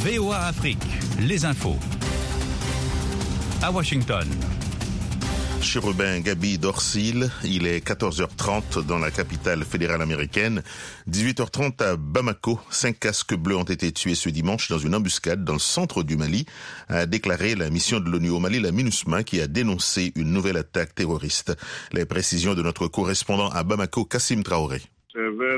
VOA Afrique, les infos. À Washington. Chérubin Gaby Dorsil, il est 14h30 dans la capitale fédérale américaine. 18h30 à Bamako, 5 casques bleus ont été tués ce dimanche dans une embuscade dans le centre du Mali, a déclaré la mission de l'ONU au Mali, la MINUSMA, qui a dénoncé une nouvelle attaque terroriste. Les précisions de notre correspondant à Bamako, Kassim Traoré. C'est vers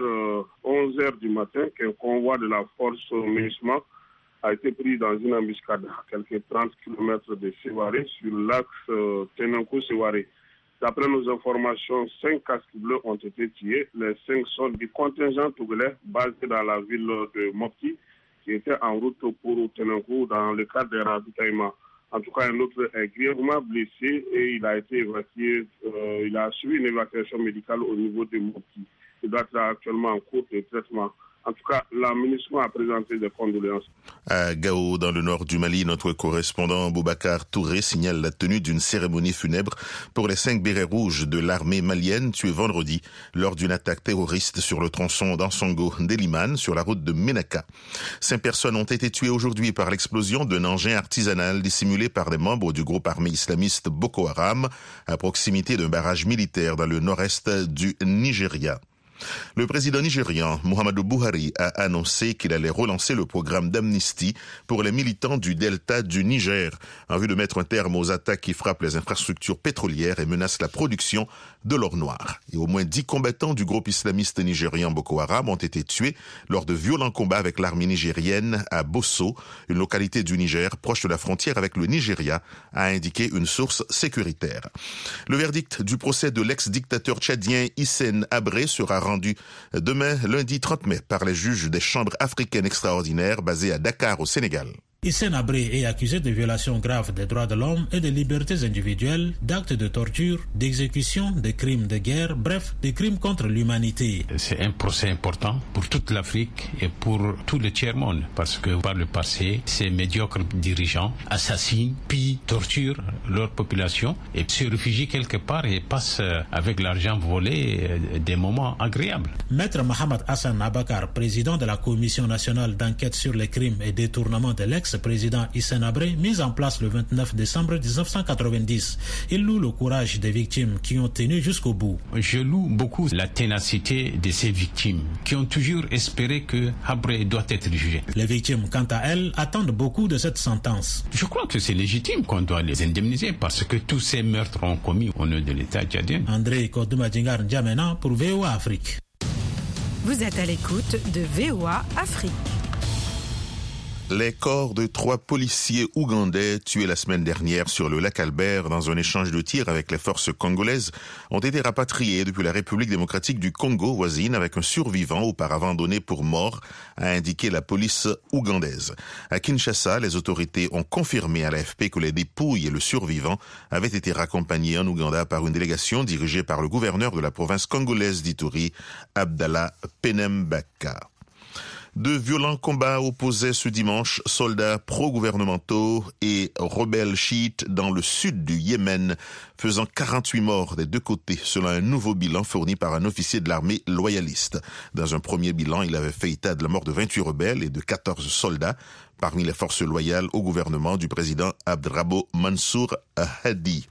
11h du matin qu'un convoi de la force MINUSMA a été pris dans une embuscade à quelques 30 km de Sévaré sur l'axe Tenanko-Sévaré. D'après nos informations, 5 casques bleus ont été tués. Les 5 sont du contingent togolais basé dans la ville de Mopti qui était en route pour Tenanko dans le cadre des ravitaillements. En tout cas, un autre est grièvement blessé et il a été évacué. Il a suivi une évacuation médicale au niveau de Mopti. Il doit être actuellement en cours de traitement. En tout cas, la MINUSMA a présenté des condoléances. À Gao, dans le nord du Mali, notre correspondant Boubacar Touré signale la tenue d'une cérémonie funèbre pour les 5 bérets rouges de l'armée malienne tués vendredi lors d'une attaque terroriste sur le tronçon d'Ansongo-Deliman sur la route de Ménaka. 5 personnes ont été tuées aujourd'hui par l'explosion d'un engin artisanal dissimulé par des membres du groupe armé islamiste Boko Haram à proximité d'un barrage militaire dans le nord-est du Nigeria. Le président nigérian Muhammadu Buhari a annoncé qu'il allait relancer le programme d'amnistie pour les militants du delta du Niger en vue de mettre un terme aux attaques qui frappent les infrastructures pétrolières et menacent la production de l'or noir. Et au moins 10 combattants du groupe islamiste nigérian Boko Haram ont été tués lors de violents combats avec l'armée nigérienne à Bosso, une localité du Niger proche de la frontière avec le Nigeria, a indiqué une source sécuritaire. Le verdict du procès de l'ex-dictateur tchadien Hissène Habré sera rendu demain, lundi 30 mai, par les juges des chambres africaines extraordinaires basées à Dakar, au Sénégal. Hissène Habré est accusé de violations graves des droits de l'homme et des libertés individuelles, d'actes de torture, d'exécution, de crimes de guerre, bref, des crimes contre l'humanité. C'est un procès important pour toute l'Afrique et pour tout le tiers-monde, parce que par le passé, ces médiocres dirigeants assassinent, pillent, torturent leur population et se réfugient quelque part et passent avec l'argent volé des moments agréables. Maître Mohamed Hassan Abakar, président de la Commission nationale d'enquête sur les crimes et détournements de l'ex-président Hissène Habré, mise en place le 29 décembre 1990. Il loue le courage des victimes qui ont tenu jusqu'au bout. Je loue beaucoup la ténacité de ces victimes qui ont toujours espéré que Habré doit être jugé. Les victimes, quant à elles, attendent beaucoup de cette sentence. Je crois que c'est légitime qu'on doit les indemniser parce que tous ces meurtres ont commis au nom de l'État tchadien. André Kodouma-Djingar N'Djamena pour VOA Afrique. Vous êtes à l'écoute de VOA Afrique. Les corps de 3 policiers ougandais tués la semaine dernière sur le lac Albert dans un échange de tirs avec les forces congolaises ont été rapatriés depuis la République démocratique du Congo voisine avec un survivant auparavant donné pour mort, a indiqué la police ougandaise. À Kinshasa, les autorités ont confirmé à l'AFP que les dépouilles et le survivant avaient été raccompagnés en Ouganda par une délégation dirigée par le gouverneur de la province congolaise d'Ituri, Abdallah Penembaka. De violents combats opposaient ce dimanche soldats pro-gouvernementaux et rebelles chiites dans le sud du Yémen, faisant 48 morts des deux côtés, selon un nouveau bilan fourni par un officier de l'armée loyaliste. Dans un premier bilan, il avait fait état de la mort de 28 rebelles et de 14 soldats, parmi les forces loyales au gouvernement du président Abdrabbo Mansour Hadi.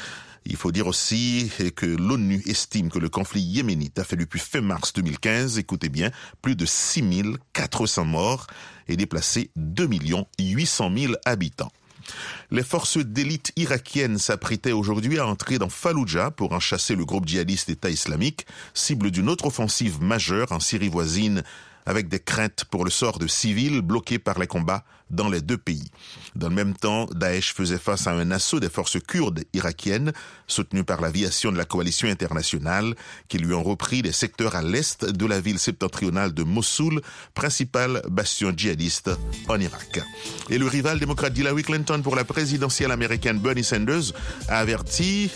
Il faut dire aussi que l'ONU estime que le conflit yéménite a fait depuis fin mars 2015, écoutez bien, plus de 6400 morts et déplacé 2 800 000 habitants. Les forces d'élite irakiennes s'apprêtaient aujourd'hui à entrer dans Falloujah pour en chasser le groupe djihadiste État islamique, cible d'une autre offensive majeure en Syrie voisine, avec des craintes pour le sort de civils bloqués par les combats dans les deux pays. Dans le même temps, Daesh faisait face à un assaut des forces kurdes irakiennes, soutenues par l'aviation de la coalition internationale, qui lui ont repris des secteurs à l'est de la ville septentrionale de Mossoul, principal bastion djihadiste en Irak. Et le rival démocrate Hillary Clinton pour la présidentielle américaine, Bernie Sanders, a averti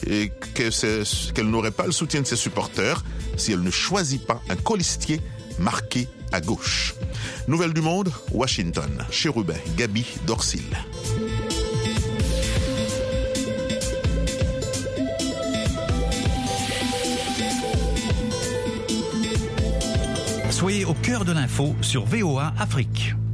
qu'elle n'aurait pas le soutien de ses supporters si elle ne choisit pas un colistier marqué à gauche. Nouvelle du monde, Washington. Chérubin Gaby Dorsil. Soyez au cœur de l'info sur VOA Afrique.